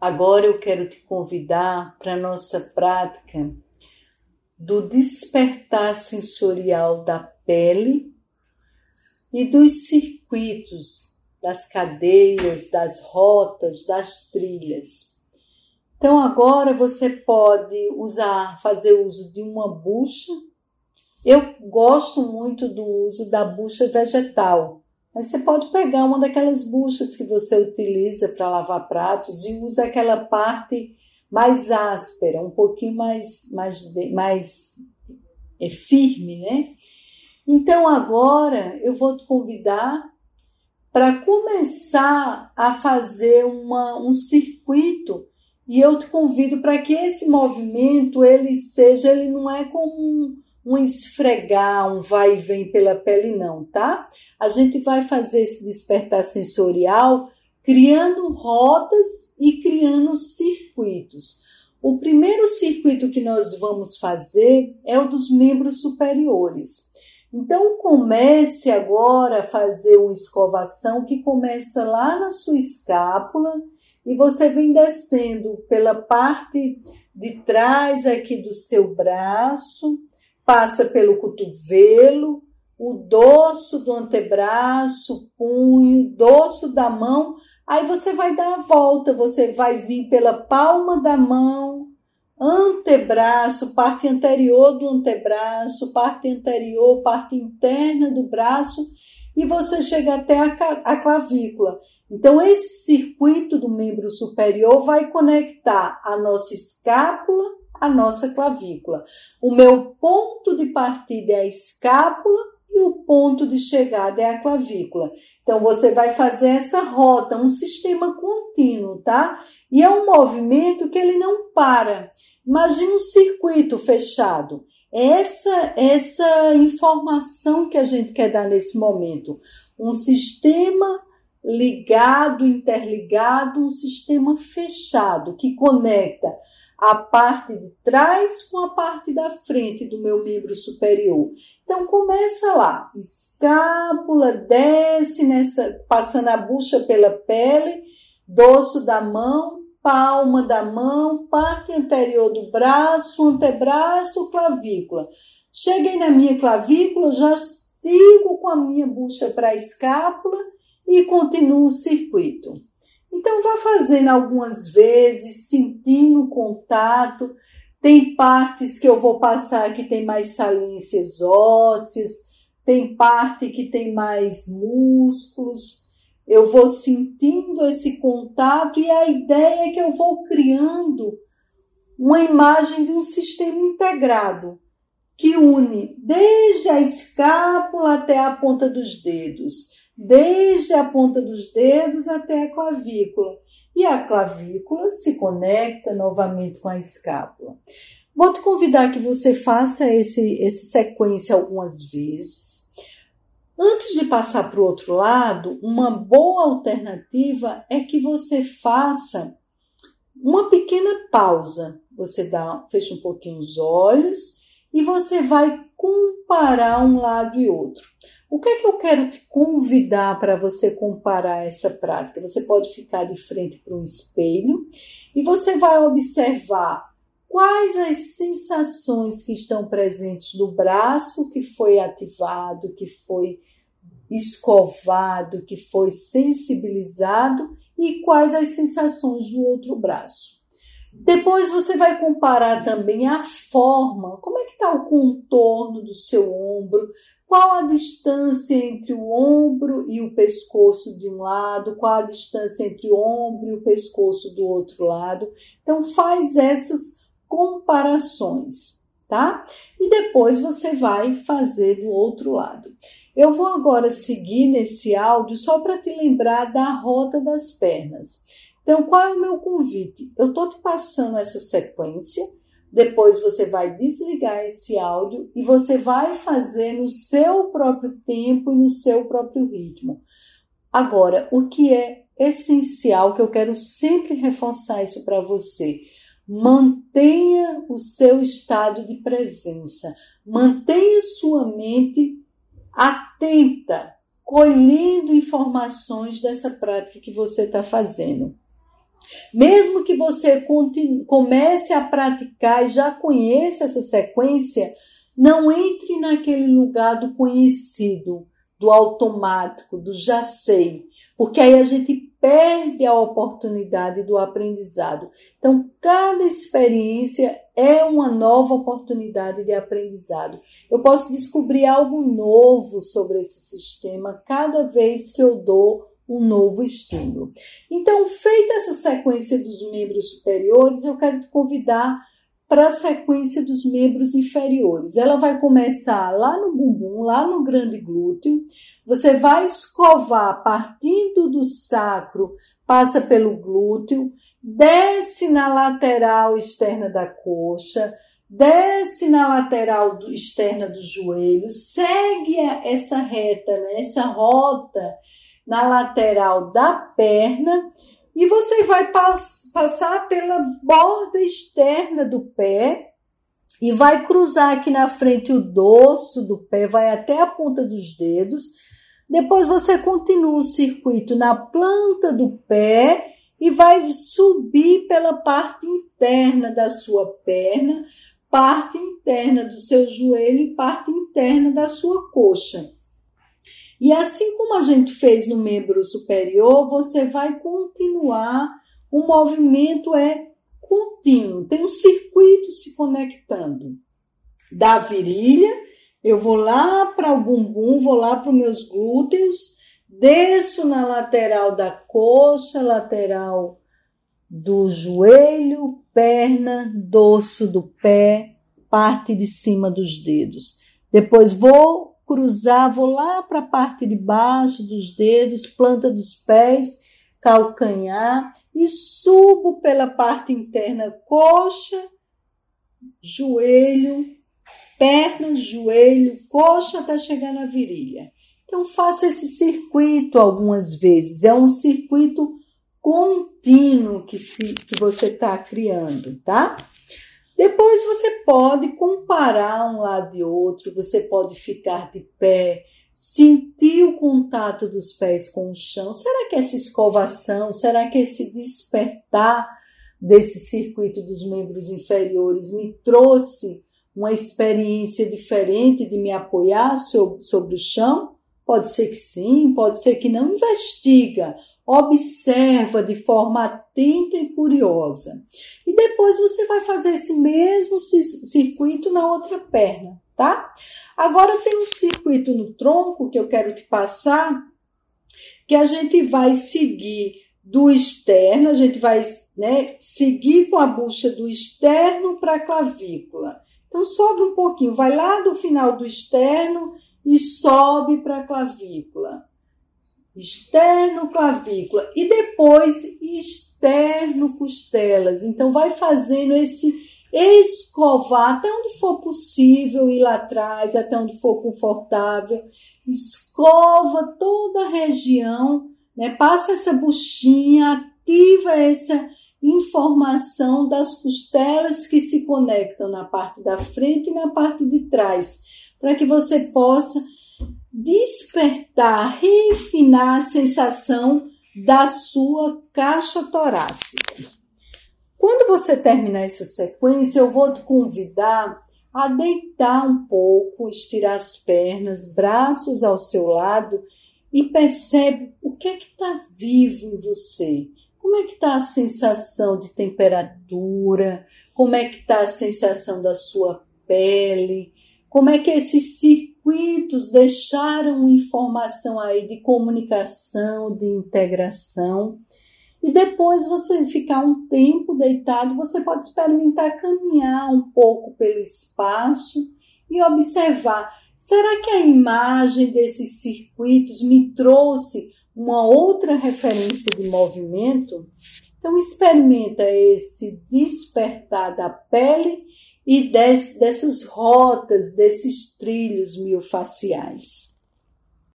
Agora eu quero te convidar para a nossa prática do despertar sensorial da pele e dos circuitos, das cadeias, das rotas, das trilhas. Então agora você pode fazer uso de uma bucha. Eu gosto muito do uso da bucha vegetal. Mas você pode pegar uma daquelas buchas que você utiliza para lavar pratos e usa aquela parte mais áspera, um pouquinho mais firme, né? Então agora eu vou te convidar para começar a fazer um circuito e eu te convido para que esse movimento ele não é como um esfregar, um vai e vem pela pele não, tá? A gente vai fazer esse despertar sensorial criando rotas e criando circuitos. O primeiro circuito que nós vamos fazer é o dos membros superiores. Então comece agora a fazer uma escovação que começa lá na sua escápula e você vem descendo pela parte de trás aqui do seu braço, passa pelo cotovelo, o dorso do antebraço, punho, dorso da mão. Aí você vai dar a volta, você vai vir pela palma da mão, antebraço, parte anterior do antebraço, parte anterior, parte interna do braço e você chega até a clavícula. Então esse circuito do membro superior vai conectar a nossa escápula, a nossa clavícula. O meu ponto de partida é a escápula e o ponto de chegada é a clavícula. Então, você vai fazer essa rota, um sistema contínuo, tá? E é um movimento que ele não para. Imagina um circuito fechado. Essa informação que a gente quer dar nesse momento. Um sistema ligado, interligado, um sistema fechado que conecta a parte de trás com a parte da frente do meu membro superior. Então, começa lá, escápula, desce, passando a bucha pela pele, dorso da mão, palma da mão, parte anterior do braço, antebraço, clavícula. Cheguei na minha clavícula, já sigo com a minha bucha para a escápula e continuo o circuito. Então, vá fazendo algumas vezes, sentindo o contato. Tem partes que eu vou passar que tem mais saliências ósseas, tem parte que tem mais músculos. Eu vou sentindo esse contato e a ideia é que eu vou criando uma imagem de um sistema integrado que une desde a escápula até a ponta dos dedos. Desde a ponta dos dedos até a clavícula. E a clavícula se conecta novamente com a escápula. Vou te convidar que você faça essa sequência algumas vezes. Antes de passar para o outro lado, uma boa alternativa é que você faça uma pequena pausa. Você fecha um pouquinho os olhos e você vai comparar um lado e outro. O que é que eu quero te convidar para você comparar essa prática? Você pode ficar de frente para um espelho e você vai observar quais as sensações que estão presentes no braço que foi ativado, que foi escovado, que foi sensibilizado e quais as sensações do outro braço. Depois você vai comparar também a forma, como é que está o contorno do seu ombro, qual a distância entre o ombro e o pescoço de um lado, qual a distância entre o ombro e o pescoço do outro lado. Então faz essas comparações, tá? E depois você vai fazer do outro lado. Eu vou agora seguir nesse áudio só para te lembrar da rota das pernas. Então, qual é o meu convite? Eu estou te passando essa sequência, depois você vai desligar esse áudio e você vai fazer no seu próprio tempo e no seu próprio ritmo. Agora, o que é essencial, que eu quero sempre reforçar isso para você, mantenha o seu estado de presença, mantenha sua mente atenta, colhendo informações dessa prática que você está fazendo. Mesmo que você comece a praticar e já conheça essa sequência, não entre naquele lugar do conhecido, do automático, do já sei, porque aí a gente perde a oportunidade do aprendizado. Então, cada experiência é uma nova oportunidade de aprendizado. Eu posso descobrir algo novo sobre esse sistema cada vez que eu dou um novo estímulo. Então, feita essa sequência dos membros superiores, eu quero te convidar para a sequência dos membros inferiores. Ela vai começar lá no bumbum, lá no grande glúteo. Você vai escovar partindo do sacro, passa pelo glúteo, desce na lateral externa da coxa, desce na lateral externa do joelho, segue essa reta, né, essa rota na lateral da perna, e você vai passar pela borda externa do pé e vai cruzar aqui na frente o dorso do pé, vai até a ponta dos dedos. Depois você continua o circuito na planta do pé e vai subir pela parte interna da sua perna, parte interna do seu joelho e parte interna da sua coxa. E assim como a gente fez no membro superior, você vai continuar, o movimento é contínuo, tem um circuito se conectando. Da virilha, eu vou lá para o bumbum, vou lá para os meus glúteos, desço na lateral da coxa, lateral do joelho, perna, dorso do pé, parte de cima dos dedos. Depois vou cruzar, vou lá para a parte de baixo dos dedos, planta dos pés, calcanhar e subo pela parte interna, coxa, joelho, perna, joelho, coxa até chegar na virilha. Então faça esse circuito algumas vezes, é um circuito contínuo que você está criando, tá? Depois você pode comparar um lado e outro, você pode ficar de pé, sentir o contato dos pés com o chão. Será que essa escovação, será que esse despertar desse circuito dos membros inferiores me trouxe uma experiência diferente de me apoiar sobre o chão? Pode ser que sim, pode ser que não. Investiga, observa de forma atenta e curiosa. E depois você vai fazer esse mesmo circuito na outra perna, tá? Agora tem um circuito no tronco que eu quero te passar, que a gente vai seguir do externo, a gente vai, né, seguir com a bucha do externo para a clavícula. Então sobe um pouquinho, vai lá do final do externo e sobe para a clavícula. Externo, clavícula e depois externo, costelas. Então vai fazendo esse escovar até onde for possível, ir lá atrás, até onde for confortável. Escova toda a região, né? Passa essa buchinha, ativa essa informação das costelas que se conectam na parte da frente e na parte de trás, para que você possa despertar, refinar a sensação da sua caixa torácica. Quando você terminar essa sequência, eu vou te convidar a deitar um pouco, estirar as pernas, braços ao seu lado e percebe o que é que está vivo em você. Como é que está a sensação de temperatura? Como é que está a sensação da sua pele? Como é que esses circuitos deixaram informação aí de comunicação, de integração? E depois você ficar um tempo deitado, você pode experimentar caminhar um pouco pelo espaço e observar. Será que a imagem desses circuitos me trouxe uma outra referência de movimento? Então experimenta esse despertar da pele e dessas rotas, desses trilhos miofaciais.